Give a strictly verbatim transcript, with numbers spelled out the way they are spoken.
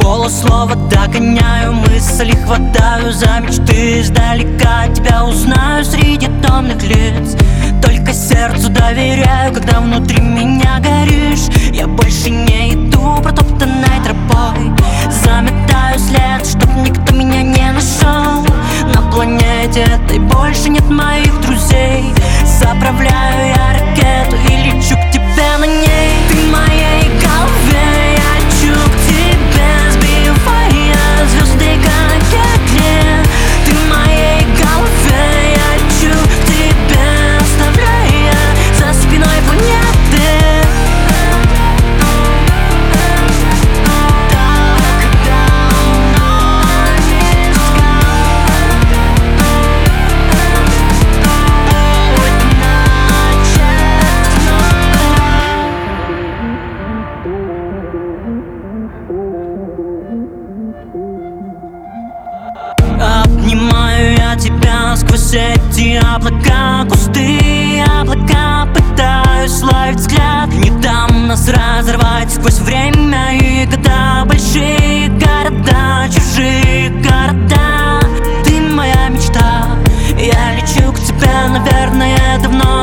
полуслова догоняю, мысли хватаю за мечты. Издалека тебя узнаю среди томных лиц. Только сердцу доверяю, когда внутри меня горишь. Я больше не иду протоптанной тропой, заметаю след, чтоб никто меня не нашел. На планете этой больше нет моих друзей. Заправляю я ракету и лечу к тебе на ней. Ты в моей голове, я лечу к тебе, сбивая звезды как ветер. Ты в моей голове, я лечу к тебе, оставляя за спиной планеты. Обнимаю я тебя сквозь эти облака, густые облака. Пытаюсь ловить взгляд, не дам нас разорвать сквозь время и года. Большие города, чужие города. Ты моя мечта, я лечу к тебе, наверное, давно.